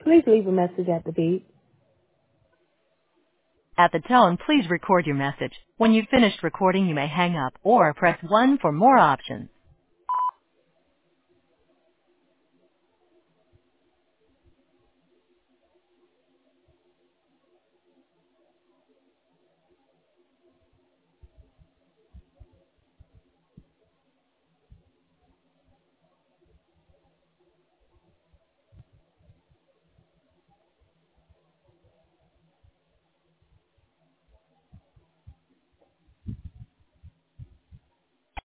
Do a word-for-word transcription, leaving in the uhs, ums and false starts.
Please leave a message at the beep. At the tone, please record your message. When you've finished recording, you may hang up or press one for more options.